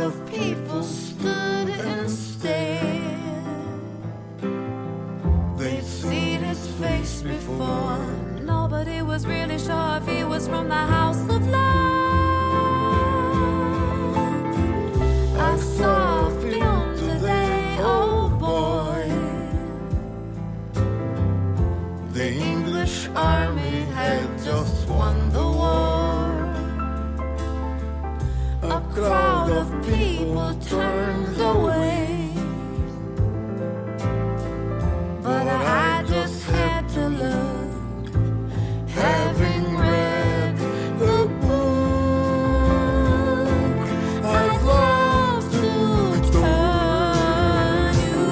of people stood and stared. They'd seen his face before. Nobody was really sure if he was from the House of Lords. I saw a film today, oh boy. The English army had just won the war. A crowd of people turned away, but I just had to look, having read the book. I'd love to turn you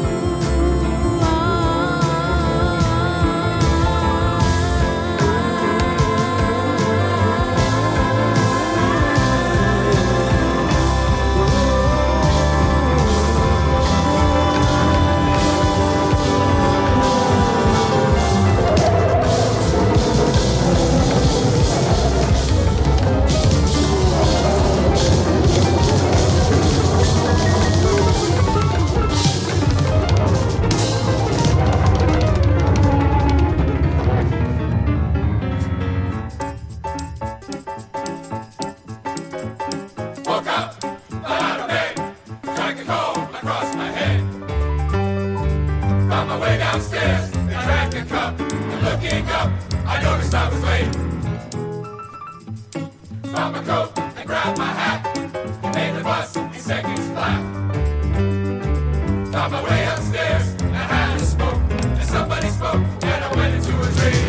Woke up, out of bed, drank a cold across my head. Found my way downstairs, and drank a cup, and looking up, I noticed I was late. Found my coat, and grabbed my hat, and made the bus in seconds flat. Found my way upstairs, and I had a smoke, and somebody spoke, and I went into a dream.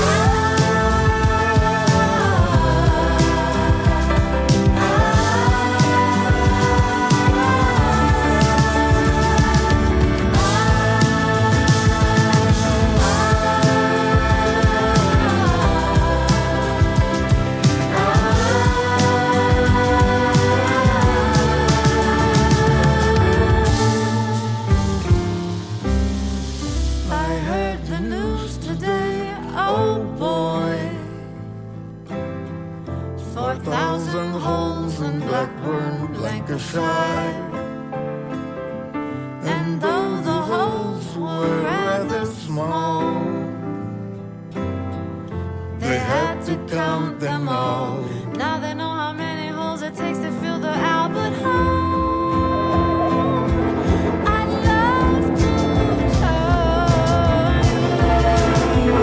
I heard the news today, oh boy. 4,000 holes in Blackburn, Lancashire. And though the holes were rather small, they had to count them all. Now they know how many holes it takes to fill the Albert Hall. I'd love to turn you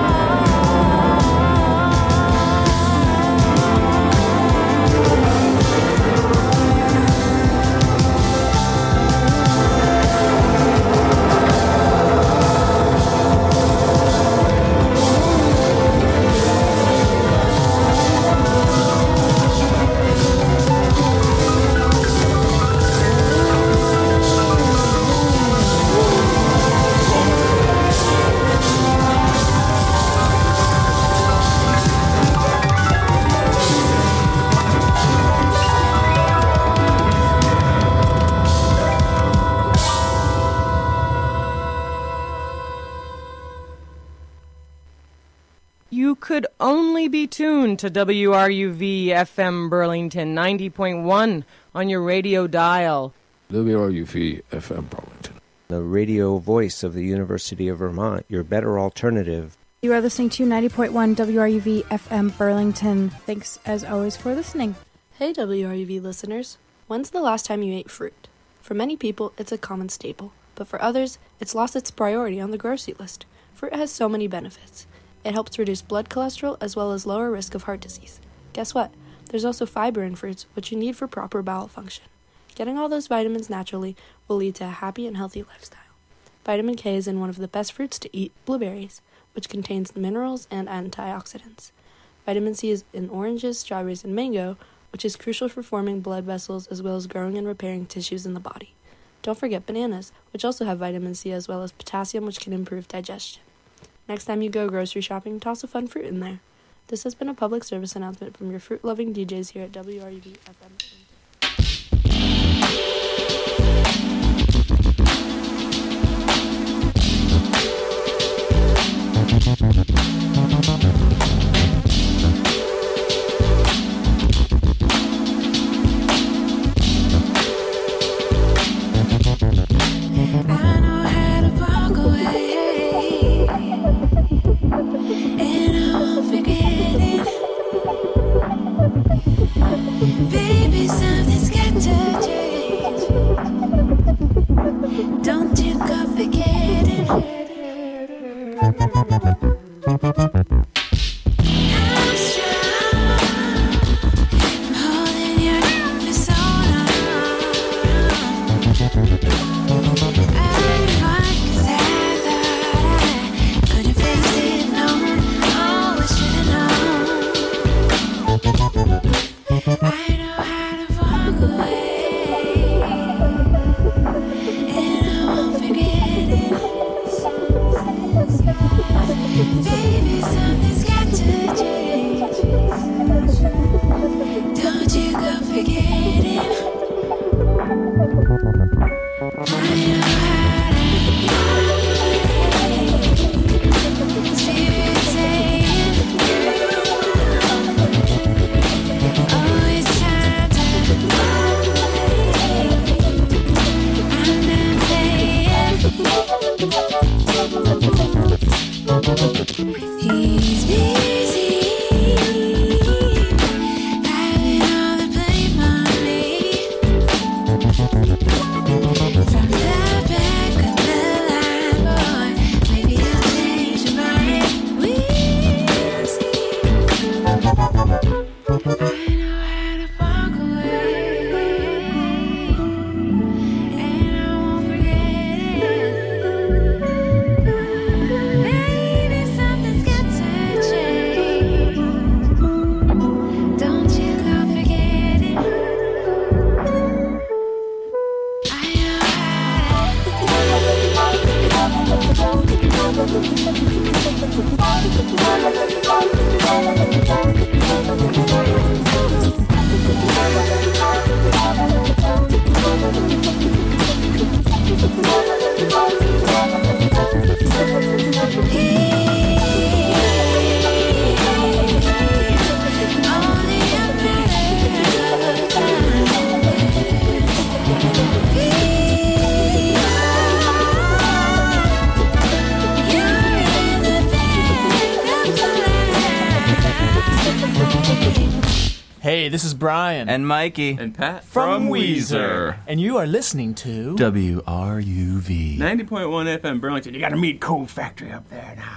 You could only be tuned to WRUV FM Burlington 90.1 on your radio dial. WRUV FM Burlington. The radio voice of the University of Vermont, your better alternative. You are listening to 90.1 WRUV FM Burlington. Thanks, as always, for listening. Hey WRUV listeners, when's the last time you ate fruit? For many people, it's a common staple, but for others, it's lost its priority on the grocery list. Fruit has so many benefits. It helps reduce blood cholesterol as well as lower risk of heart disease. Guess what? There's also fiber in fruits, which you need for proper bowel function. Getting all those vitamins naturally will lead to a happy and healthy lifestyle. Vitamin K is in one of the best fruits to eat, blueberries, which contains minerals and antioxidants. Vitamin C is in oranges, strawberries, and mango, which is crucial for forming blood vessels as well as growing and repairing tissues in the body. Don't forget bananas, which also have vitamin C as well as potassium, which can improve digestion. Next time you go grocery shopping, toss a fun fruit in there. This has been a public service announcement from your fruit-loving DJs here at WRUV FM. He's busy having all the blame on me. From the back of the line, boy, maybe I'll change your mind. We'll see. I know how to walk away, and I won't forget it. Baby, something's got to change. Don't you go forget it. I know only a matter of time. You're in the back of the line. Hey, this is Brian. And Mikey. And Pat. from Weezer. And you are listening to WRUV. 90.1 FM Burlington. You got to meet Cold Factory up there now.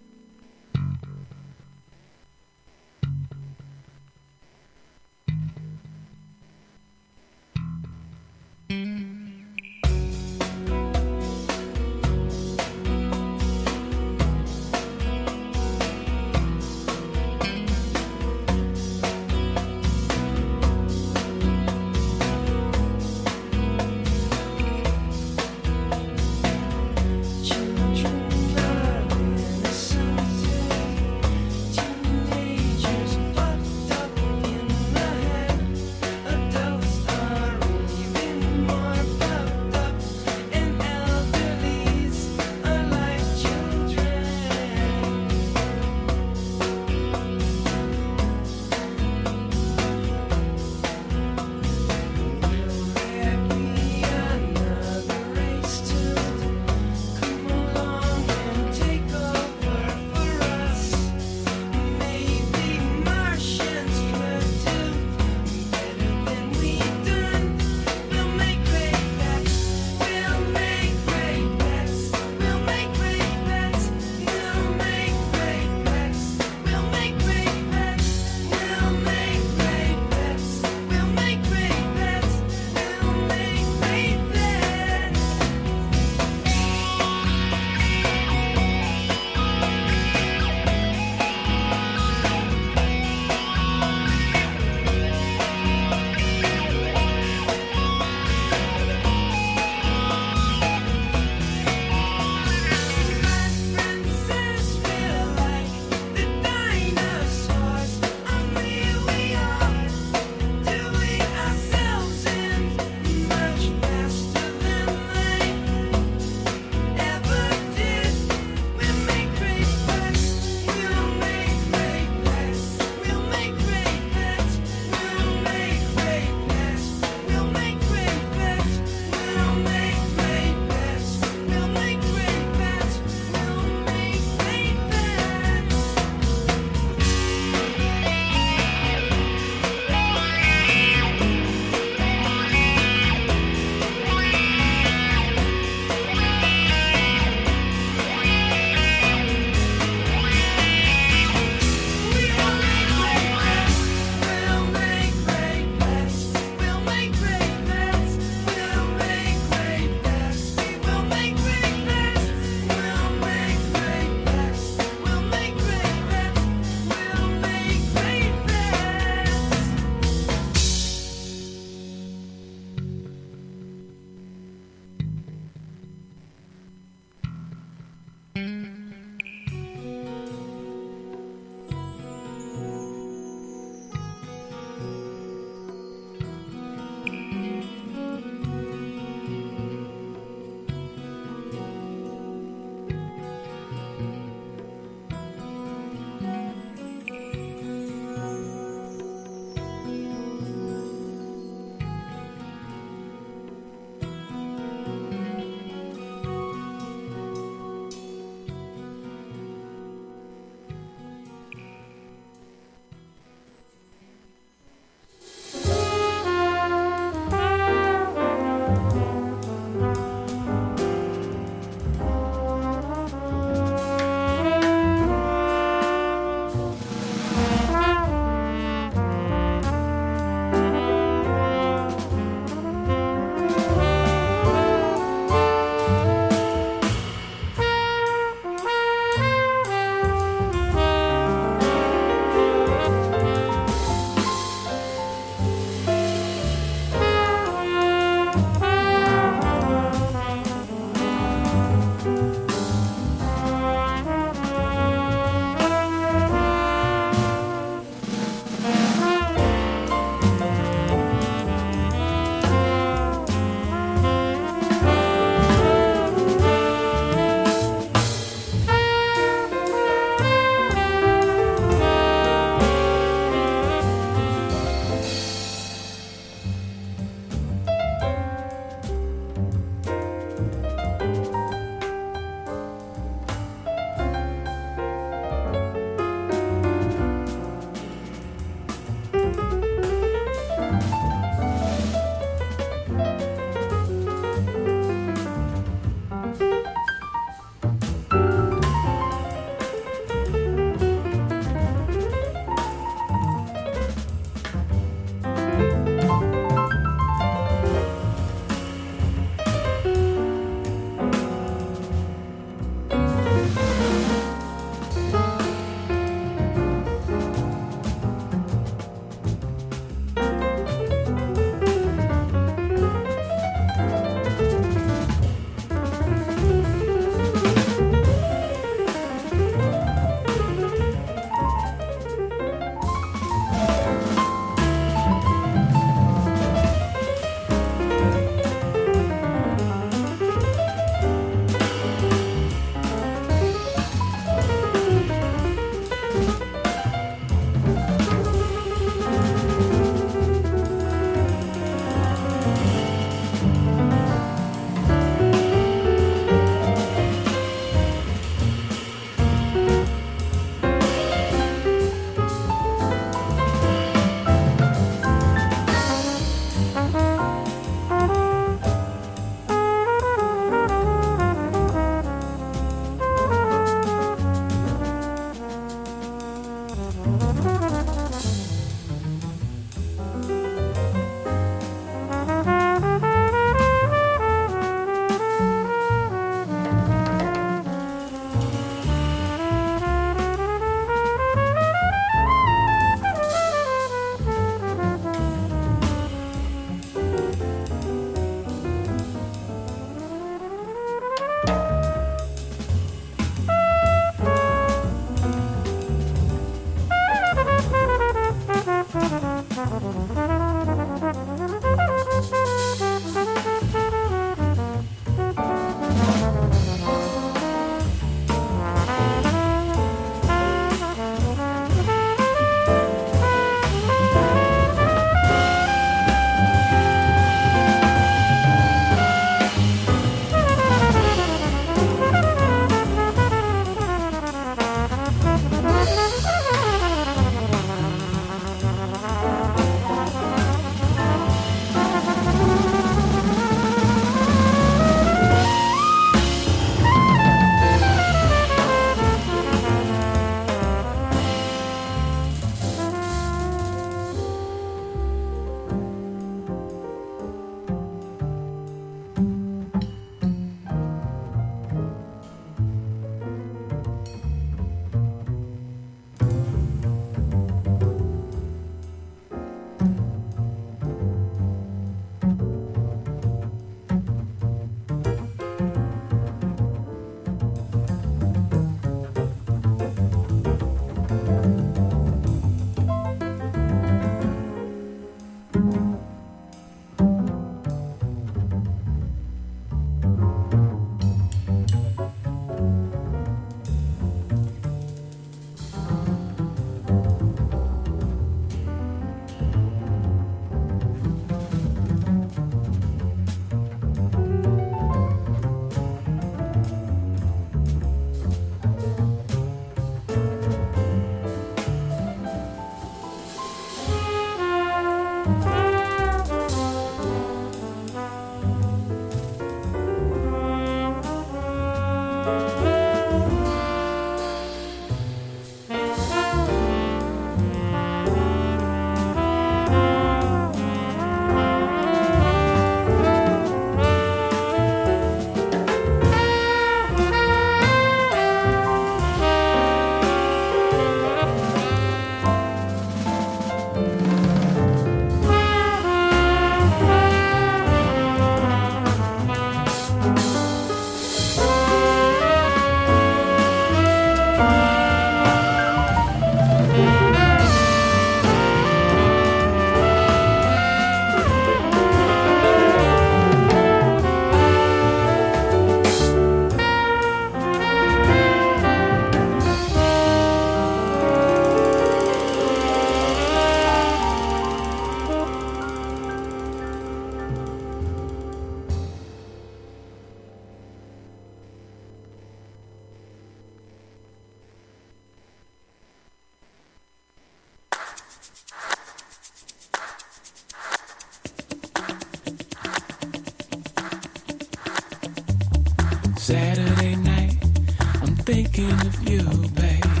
thinking of you, baby.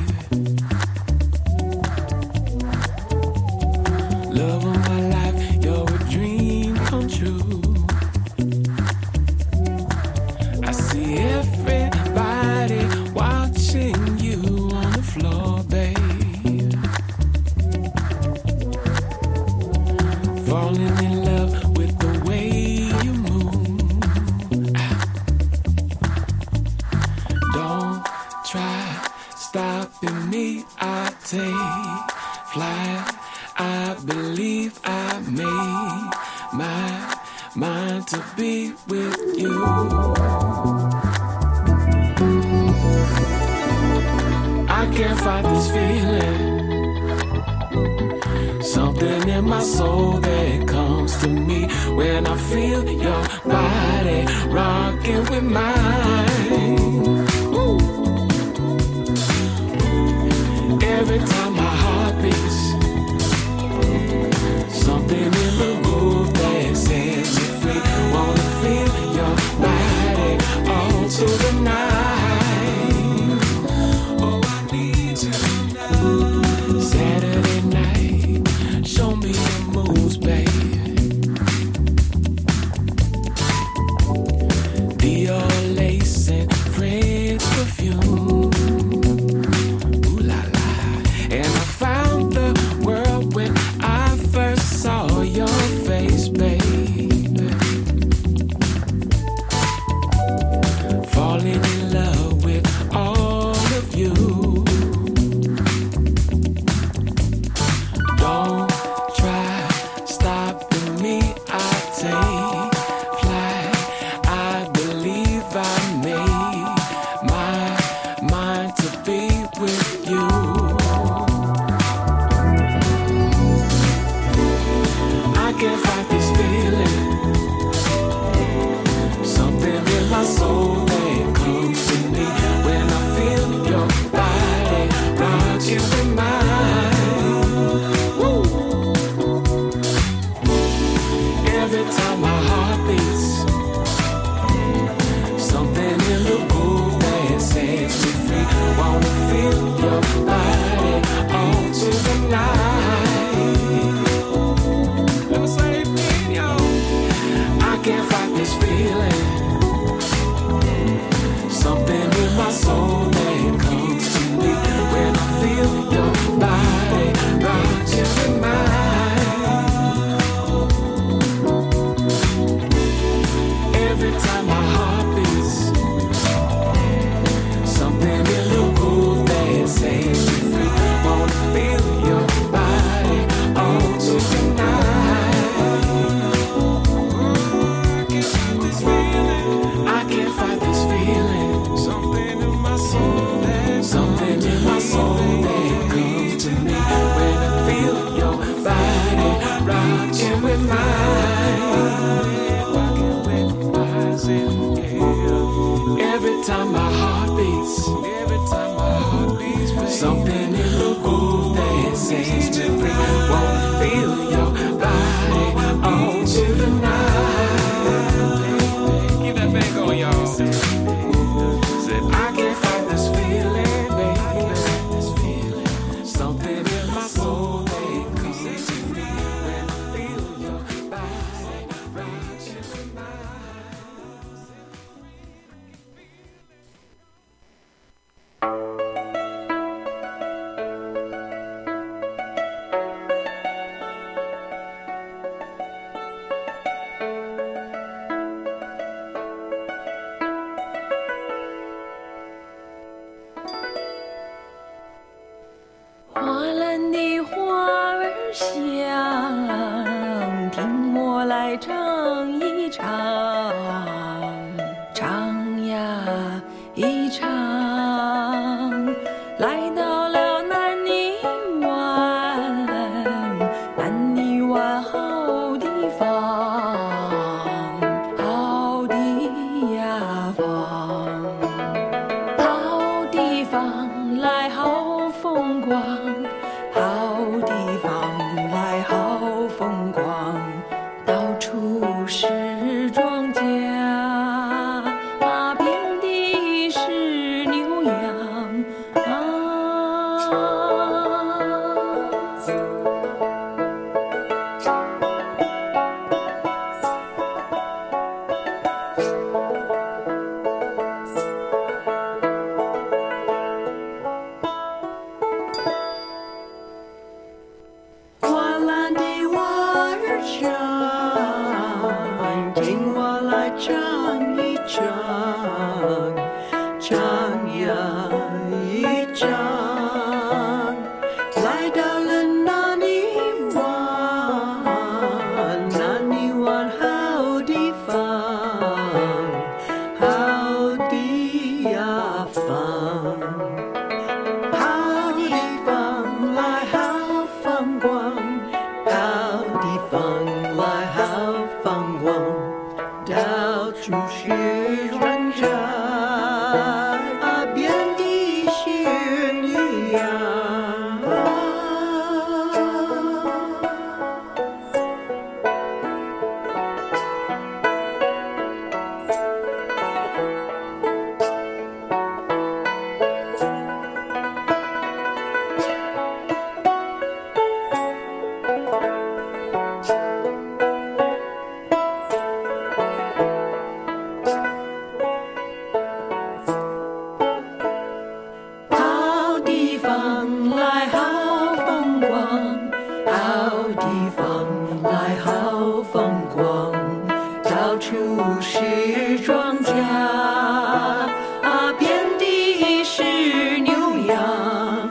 Love of my life, you're a dream come true. I see everybody watching you on the floor, babe. Falling in love with the way you move. Don't try stopping me, I'll take flight. I believe I made my mind to be with you. I can't fight this feeling. Something in my soul that comes to me when I feel your body rocking with mine. Ooh. Every time my heart beats, something in the groove that sets me free. Wanna feel your body all to the night. Oh, I need you now. Saturday night, show me your moves, babe. Dior lace and French perfume. Ooh la la. And I found the world when I first saw your face, babe. Falling in love with all of you. Don't try stopping me, I'll take flight. I believe I made my mind to be with you. I can't fight this feeling. Something in my soul that comes to me when I feel your body rocking with mine. Woo. Every time my heart beats, something in the groove that sets me free. Wanna feel your body all to the night. Let me say it again, yo. I can't fight this feeling. Something in my soul that comes to me when I feel your body rocking with mine. Every time my heart beats, something in the groove that sets me free. Wanna feel your body all to the night. I can't fight this feeling. Something in my soul that comes to me when I feel your body rocking with mine. Every time my heart beats, something in the groove that sets me free. Wanna feel your body all to the night. Keep that thing going, y'all. Said I can't fight this feeling, baby. Something in my soul that comes to me when I feel your body rocking with mine. 花篮的花儿香，听我来唱一唱，唱呀一唱，来到了南泥湾，南泥湾好地方，好地呀方，好地方来好风光。好地方来好风光，到处是庄方来好风光，到处是庄稼，遍地是牛羊。好地方来好风光，好地方来好风光，到处是庄稼，遍地是牛羊。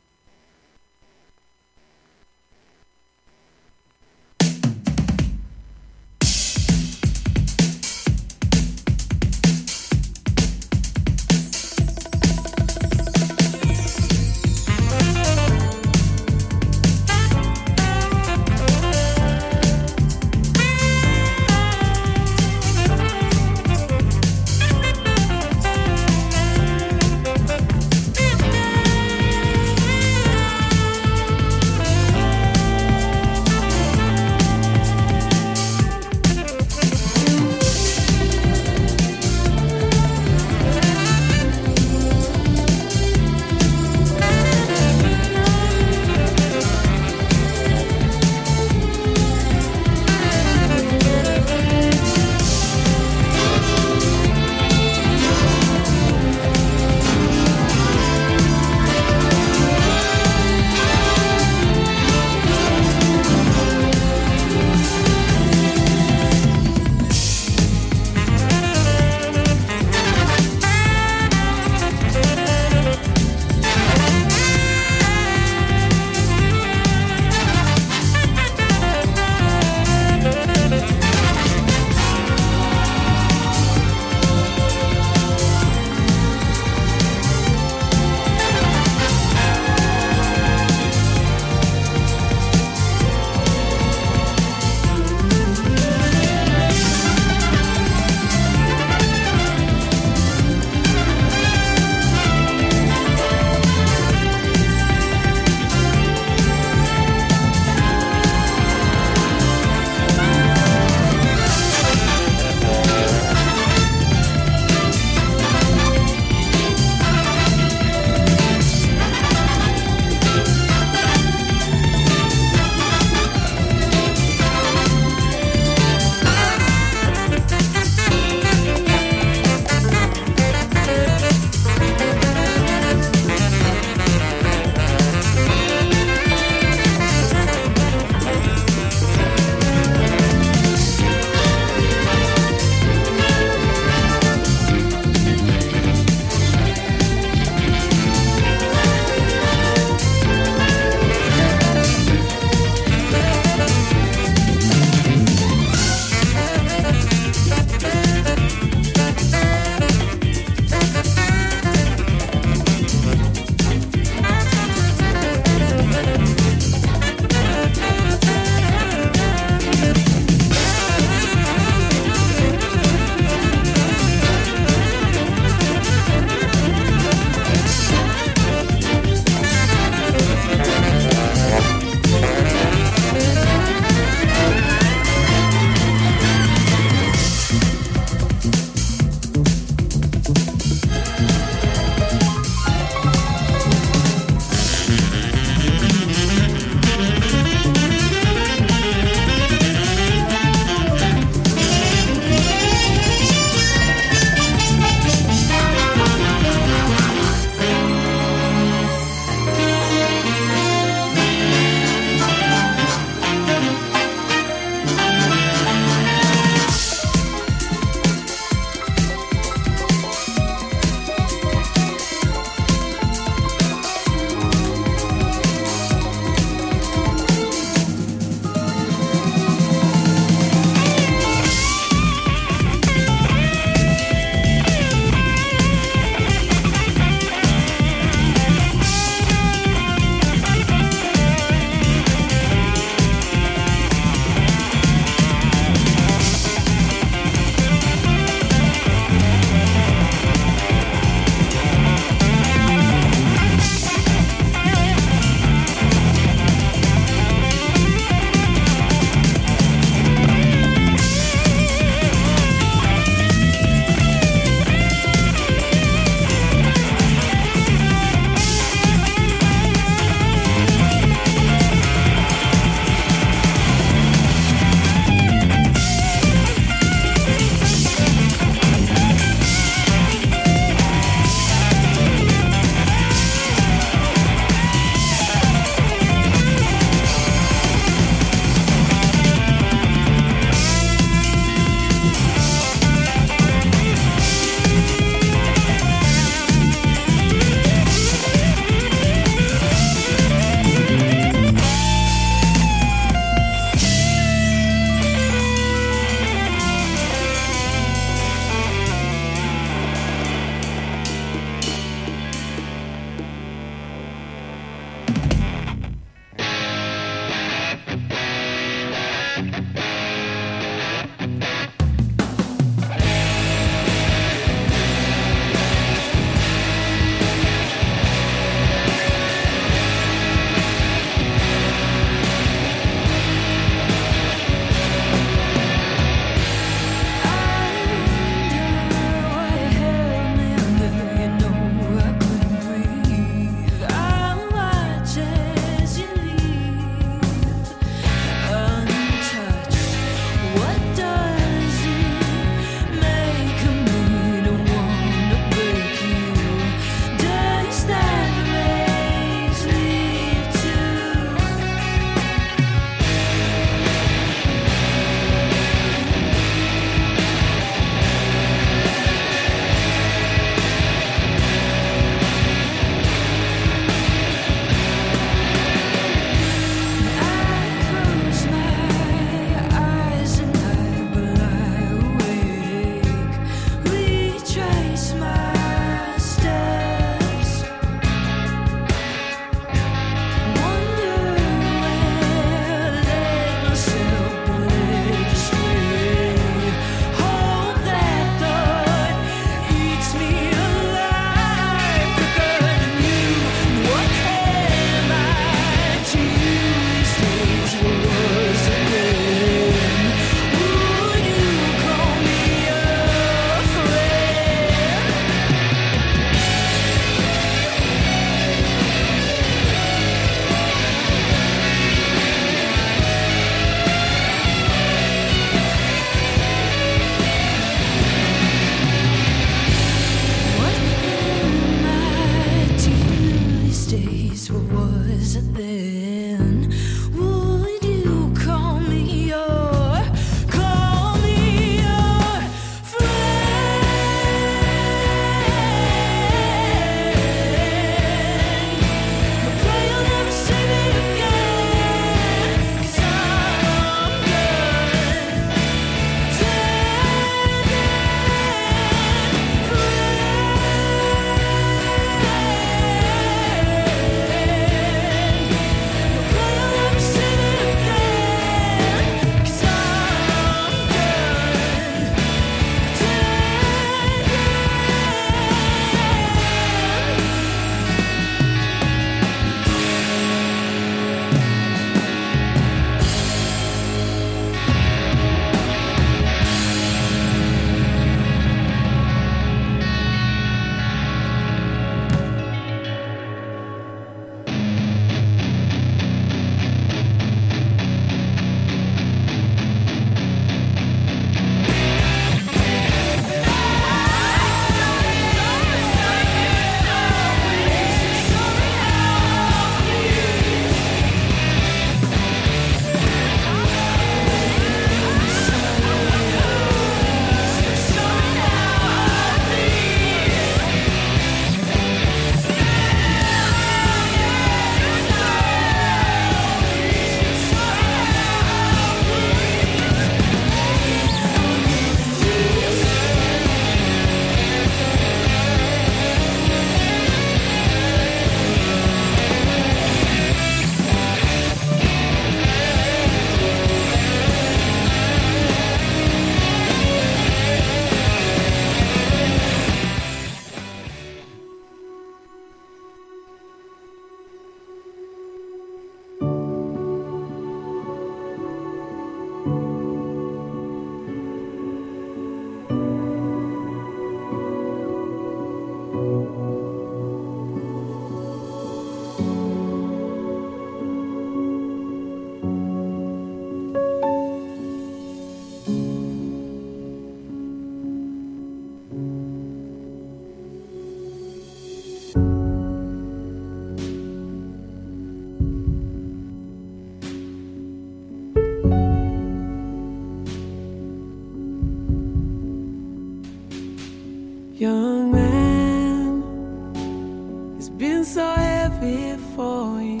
Young man, it's been so heavy for you.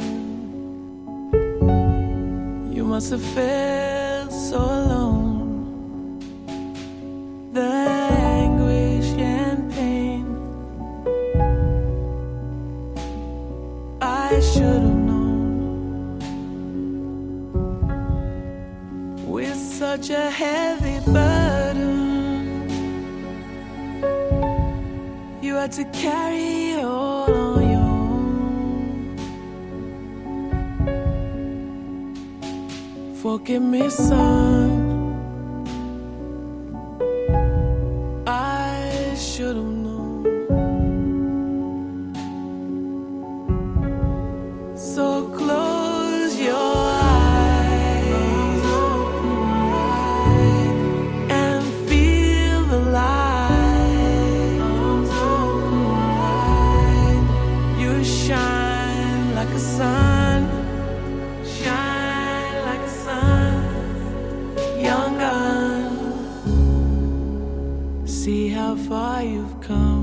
You must have felt so alone. The anguish and pain, I should have known. With such a heavy burden, you had to carry it all on your own. Forgive me, son, I should have known. So close your eyes and feel the light. You shine like a sun, shine like a sun, young gun. See how far you've come.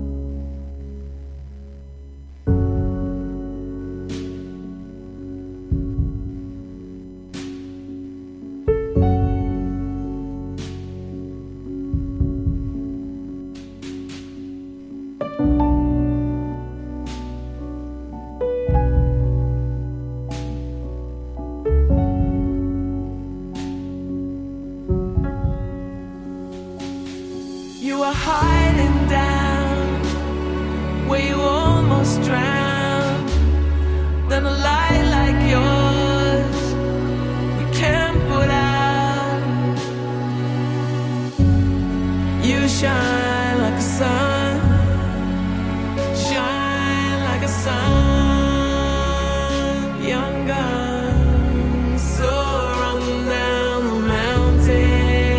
You were hiding down where you almost drowned. Then a light like yours you can't put out. You shine like a sun, shine like a sun, young gun. So run down the mountain.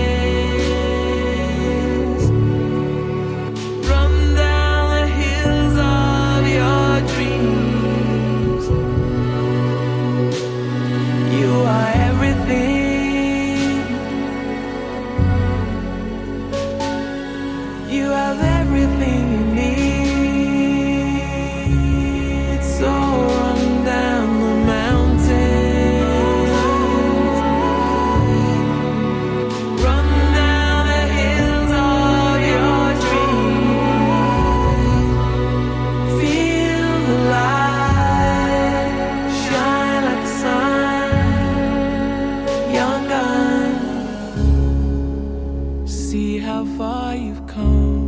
See how far you've come.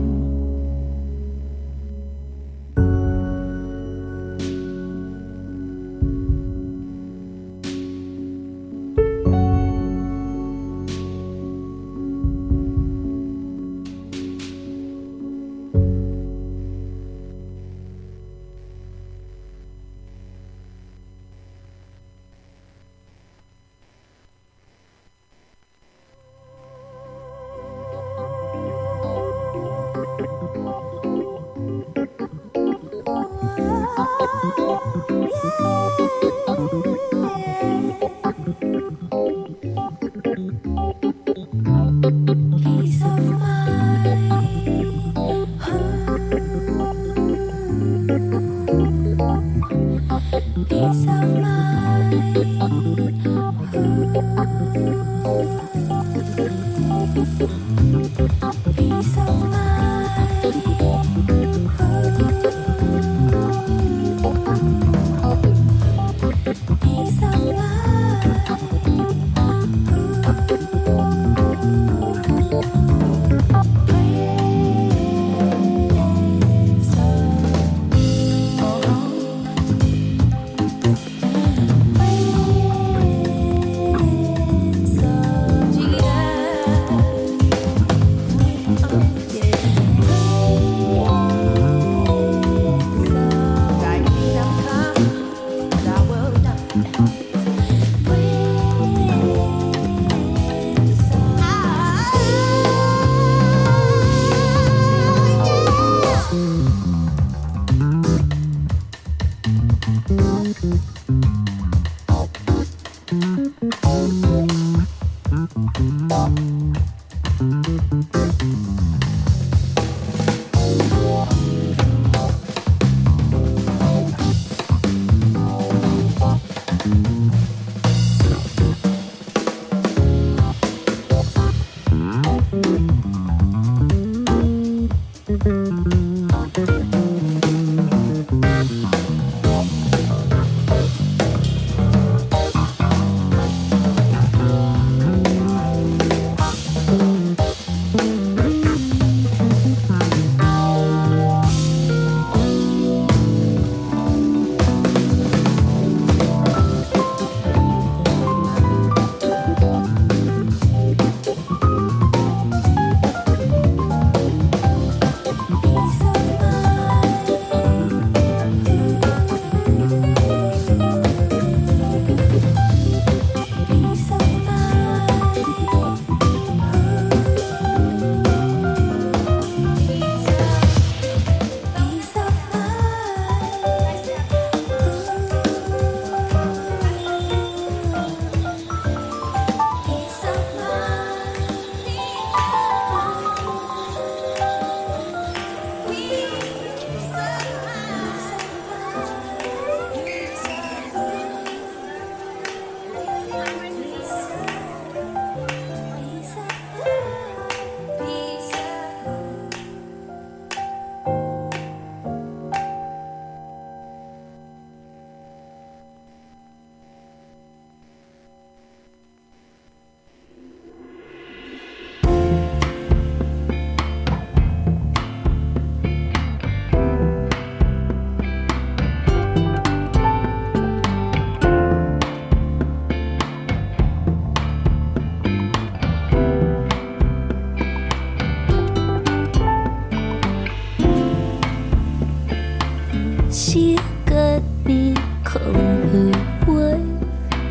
She got me calling her wife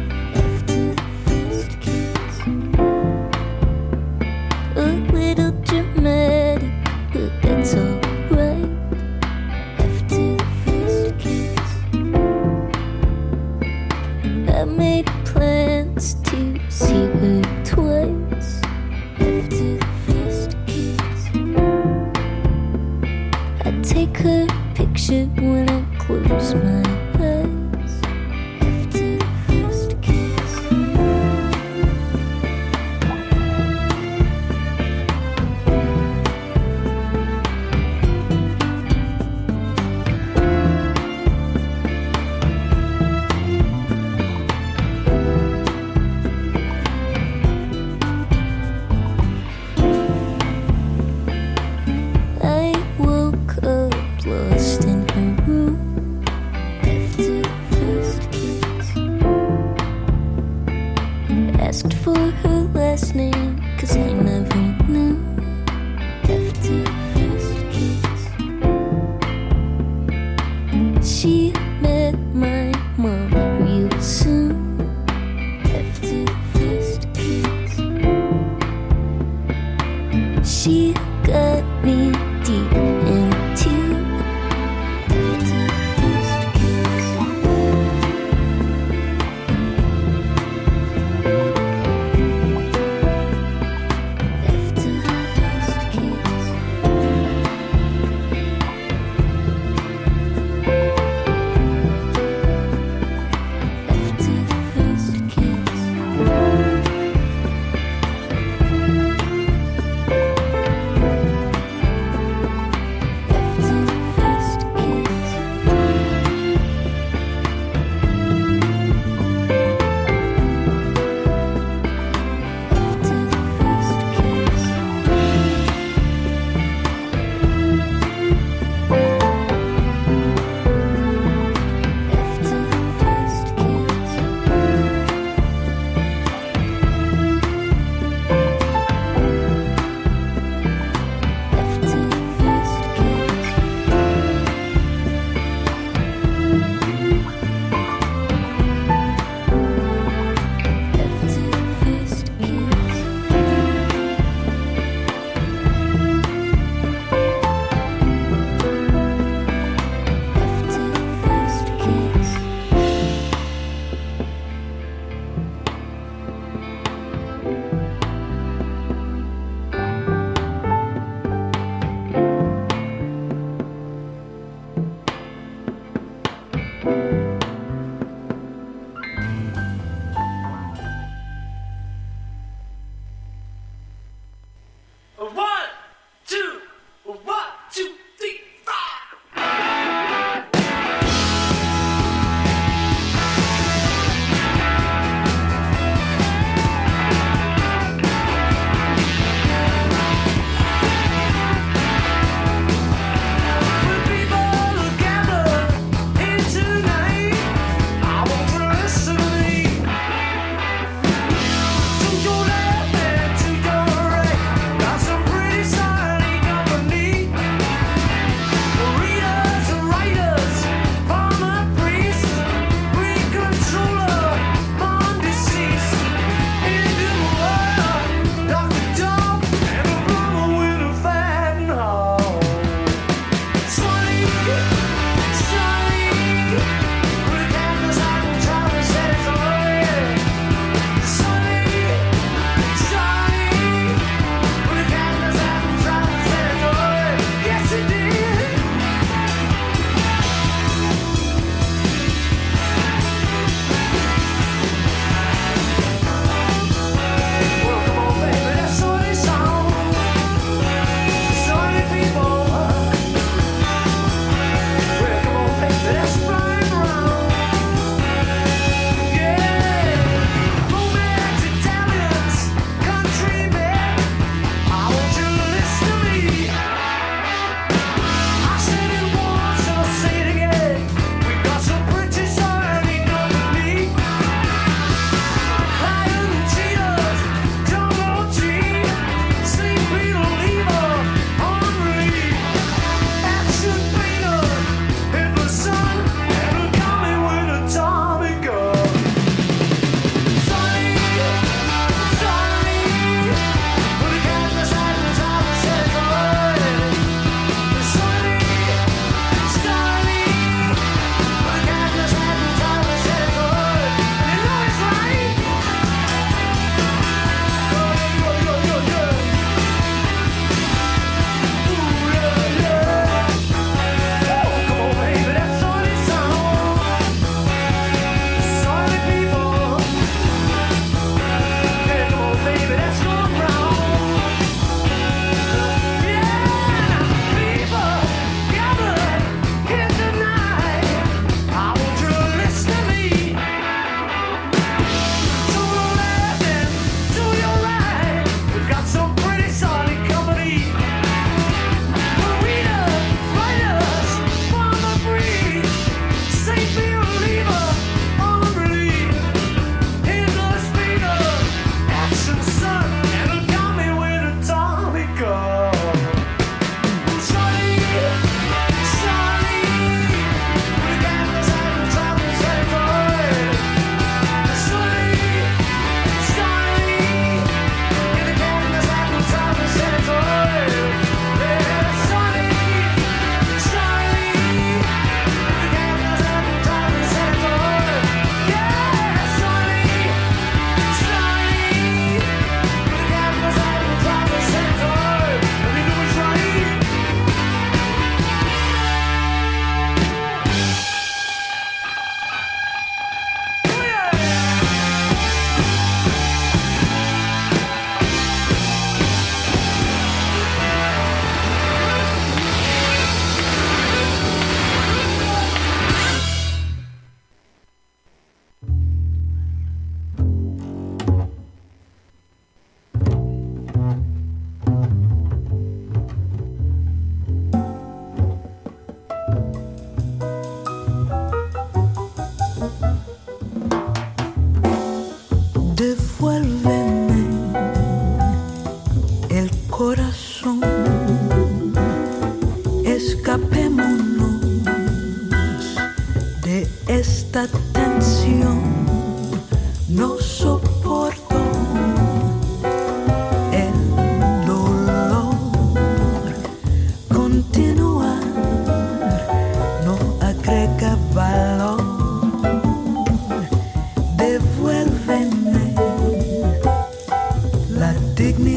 after the first kiss. A little dramatic, but that's alright. After the first kiss, I made plans to see her twice. After the first kiss, I'd take her picture when I close my eyes. After the first kiss, I woke up lost in her room. After the first kiss, asked for her last name, 'cause I never knew. After the first kiss, she met my mom real soon. After the first kiss, she got me deep into. After the first kiss, after the first kiss, after the first kiss.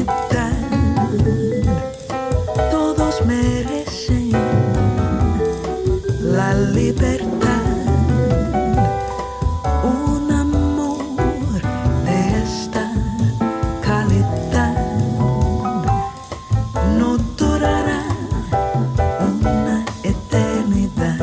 dignidad. Todos merecen la libertad. Un amor de esta calidad no durará una eternidad.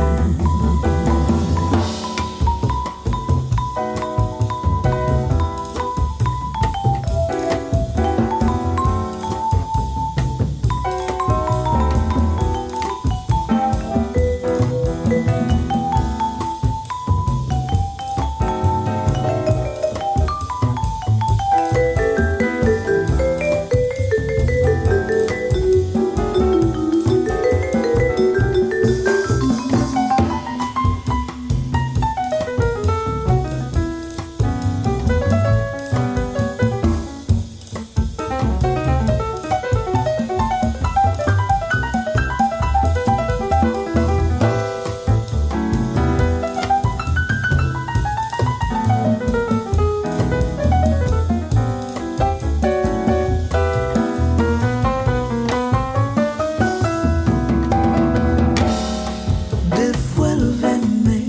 Devuélveme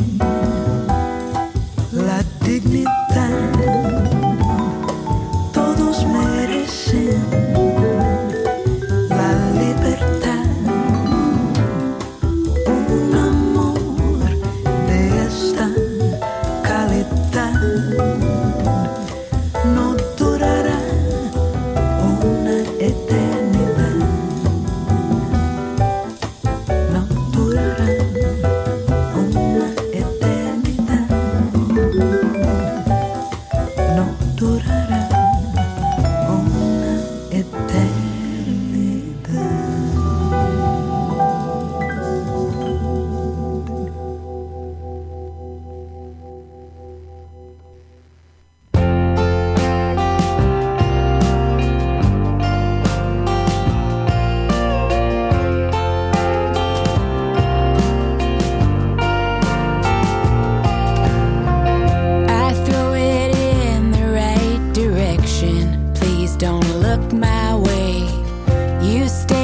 la dignidad. Todos merecen la libertad. Un amor de esta calidad no durará una eternidad. No durará una eternidad. No durará una eternidad. I throw it in the right direction. Please don't look my way. You stay